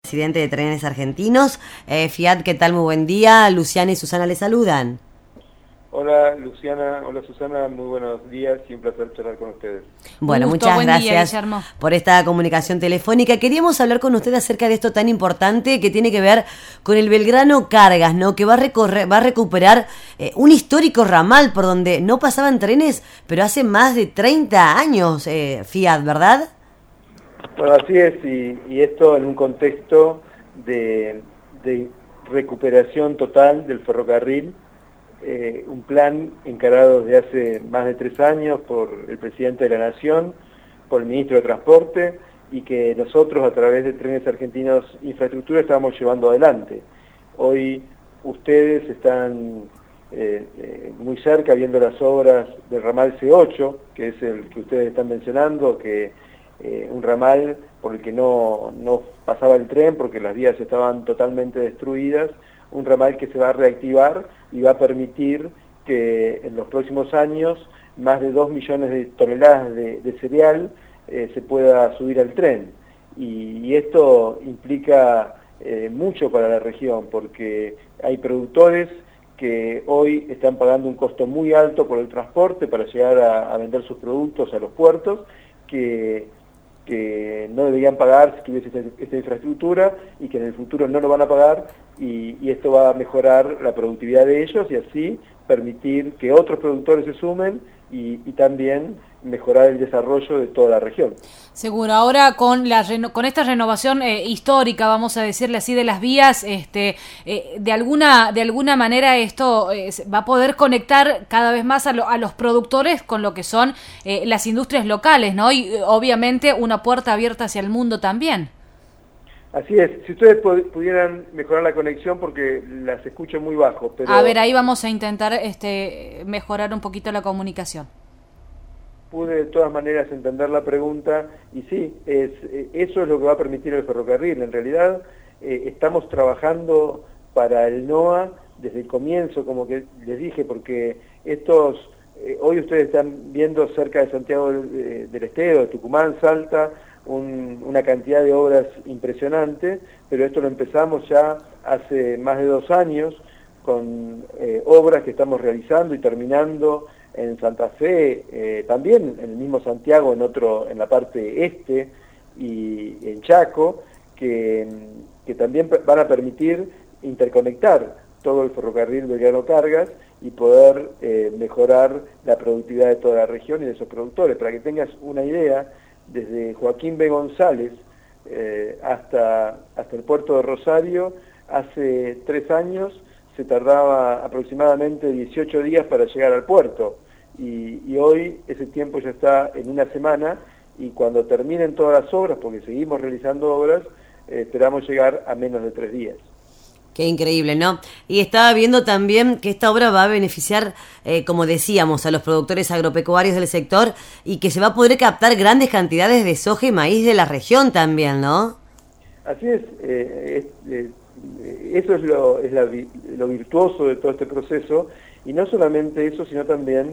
presidente de Trenes Argentinos. Fiat, ¿qué tal? Muy buen día. Luciana y Susana le saludan. Hola Luciana, hola Susana, muy buenos días y un placer charlar con ustedes. Bueno, gusto, muchas gracias día, por esta comunicación telefónica. Queríamos hablar con usted acerca de esto tan importante que tiene que ver con el Belgrano Cargas, ¿no? Que va a recuperar un histórico ramal por donde no pasaban trenes, pero hace más de 30 años, Fiat, ¿verdad? Bueno, así es, y esto en un contexto de recuperación total del ferrocarril, un plan encarado desde hace más de 3 años por el presidente de la Nación, por el ministro de Transporte, y que nosotros a través de Trenes Argentinos Infraestructura estamos llevando adelante. Hoy ustedes están muy cerca viendo las obras del ramal C8, que es el que ustedes están mencionando, que un ramal por el que no pasaba el tren porque las vías estaban totalmente destruidas, un ramal que se va a reactivar y va a permitir que en los próximos años más de 2 millones de toneladas de cereal se pueda subir al tren. Y esto implica mucho para la región, porque hay productores que hoy están pagando un costo muy alto por el transporte para llegar a vender sus productos a los puertos, que no deberían pagar si tuviese esta infraestructura y que en el futuro no lo van a pagar, y esto va a mejorar la productividad de ellos y así permitir que otros productores se sumen y también mejorar el desarrollo de toda la región. Seguro, ahora con esta renovación histórica, vamos a decirle así, de las vías, de alguna manera esto va a poder conectar cada vez más a los productores con lo que son las industrias locales, ¿no? Y obviamente una puerta abierta hacia el mundo también. Así es, si ustedes pudieran mejorar la conexión porque las escucho muy bajo. Pero a ver, ahí vamos a intentar mejorar un poquito la comunicación. Pude de todas maneras entender la pregunta y sí, eso es lo que va a permitir el ferrocarril. En realidad estamos trabajando para el NOA desde el comienzo, como que les dije, porque hoy ustedes están viendo cerca de Santiago del Estero, de Tucumán, Salta, una cantidad de obras impresionante, pero esto lo empezamos ya hace más de 2 años con obras que estamos realizando y terminando en Santa Fe, también en el mismo Santiago, en la parte este, y en Chaco, que también van a permitir interconectar todo el ferrocarril Belgrano Cargas y poder mejorar la productividad de toda la región y de esos productores. Para que tengas una idea, desde Joaquín B. González hasta el puerto de Rosario, hace 3 años se tardaba aproximadamente 18 días para llegar al puerto, y hoy ese tiempo ya está en 1 semana, y cuando terminen todas las obras, porque seguimos realizando obras, esperamos llegar a menos de 3 días. Qué increíble, ¿no? Y estaba viendo también que esta obra va a beneficiar, como decíamos, a los productores agropecuarios del sector, y que se va a poder captar grandes cantidades de soja y maíz de la región también, ¿no? Así es, eso es lo virtuoso de todo este proceso, y no solamente eso, sino también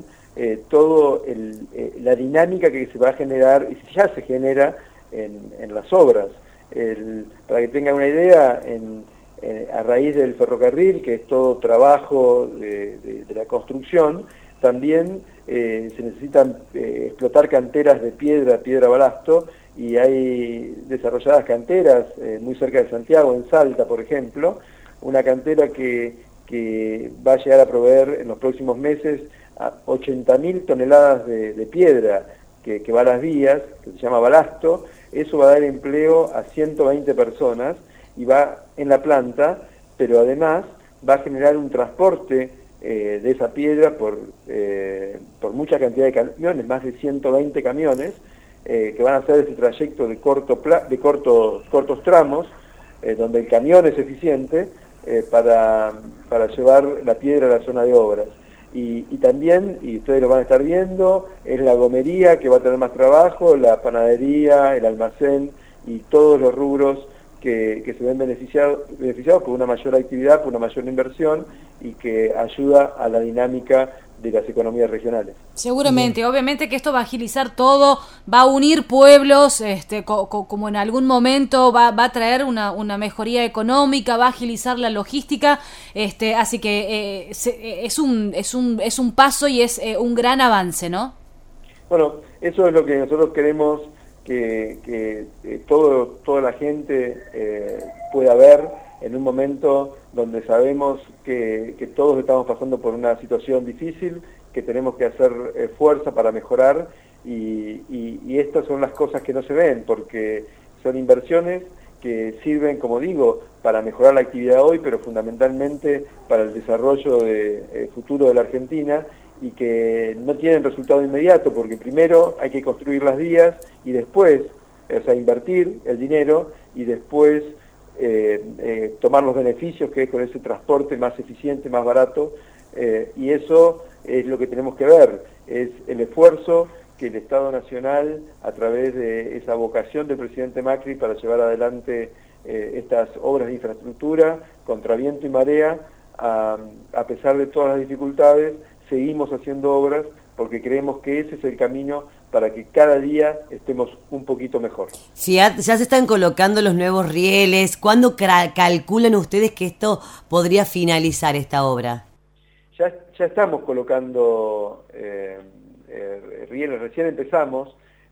la dinámica que se va a generar, y ya se genera en las obras. Para que tengan una idea, a raíz del ferrocarril, que es todo trabajo de la construcción, también se necesitan explotar canteras de piedra balasto, y hay desarrolladas canteras muy cerca de Santiago, en Salta, por ejemplo, una cantera que va a llegar a proveer en los próximos meses a 80.000 toneladas de piedra que va a las vías, que se llama balasto. Eso va a dar empleo a 120 personas, y va en la planta, pero además va a generar un transporte de esa piedra por mucha cantidad de camiones, más de 120 camiones, que van a hacer ese trayecto de cortos tramos, donde el camión es eficiente para llevar la piedra a la zona de obras. Y también, y ustedes lo van a estar viendo, es la gomería que va a tener más trabajo, la panadería, el almacén y todos los rubros que se ven beneficiados por una mayor actividad, por una mayor inversión y que ayuda a la dinámica de las economías regionales. Seguramente, obviamente que esto va a agilizar todo, va a unir pueblos, como en algún momento va a traer una mejoría económica, va a agilizar la logística, así que es un paso y es un gran avance, ¿no? Bueno, eso es lo que nosotros queremos que toda la gente pueda ver en un momento donde sabemos que todos estamos pasando por una situación difícil, que tenemos que hacer fuerza para mejorar y estas son las cosas que no se ven, porque son inversiones que sirven, como digo, para mejorar la actividad hoy, pero fundamentalmente para el desarrollo futuro de la Argentina, y que no tienen resultado inmediato, porque primero hay que construir las vías y después, o sea, invertir el dinero y después tomar los beneficios que es con ese transporte más eficiente, más barato, y eso es lo que tenemos que ver, es el esfuerzo que el Estado Nacional, a través de esa vocación del presidente Macri para llevar adelante estas obras de infraestructura, contra viento y marea, a pesar de todas las dificultades, seguimos haciendo obras porque creemos que ese es el camino para que cada día estemos un poquito mejor. Fiat, ya se están colocando los nuevos rieles. ¿Cuándo calculan ustedes que esto podría finalizar esta obra? Ya estamos colocando rieles, recién empezamos.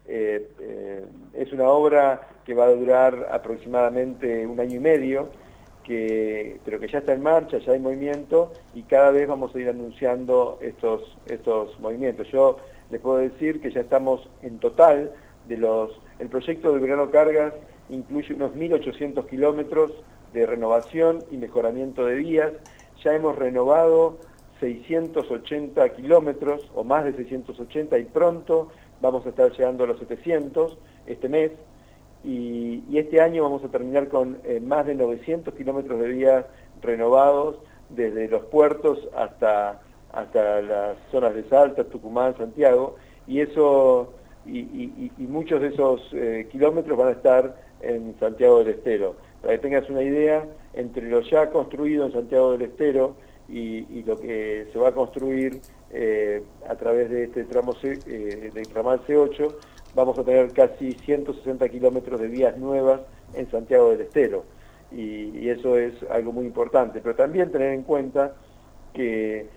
Es una obra que va a durar aproximadamente 1 año y medio, pero que ya está en marcha, ya hay movimiento y cada vez vamos a ir anunciando estos movimientos. Yo les puedo decir que ya estamos en total el proyecto del Belgrano Cargas incluye unos 1.800 kilómetros de renovación y mejoramiento de vías. Ya hemos renovado 680 kilómetros o más de 680 y pronto vamos a estar llegando a los 700 este mes. Y este año vamos a terminar con más de 900 kilómetros de vías renovados desde los puertos hasta las zonas de Salta, Tucumán, Santiago, y muchos de esos kilómetros van a estar en Santiago del Estero. Para que tengas una idea, entre lo ya construido en Santiago del Estero y lo que se va a construir a través de este tramo del ramal C8, vamos a tener casi 160 kilómetros de vías nuevas en Santiago del Estero, y eso es algo muy importante. Pero también tener en cuenta que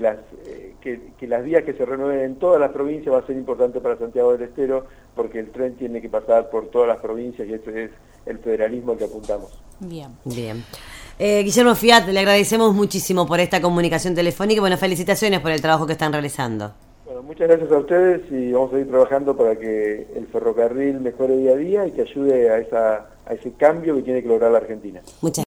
las vías que se renueven en todas las provincias va a ser importante para Santiago del Estero, porque el tren tiene que pasar por todas las provincias y ese es el federalismo al que apuntamos. Bien. Guillermo Fiat, le agradecemos muchísimo por esta comunicación telefónica y bueno, felicitaciones por el trabajo que están realizando. Bueno, muchas gracias a ustedes y vamos a ir trabajando para que el ferrocarril mejore día a día y que ayude a ese cambio que tiene que lograr la Argentina. Muchas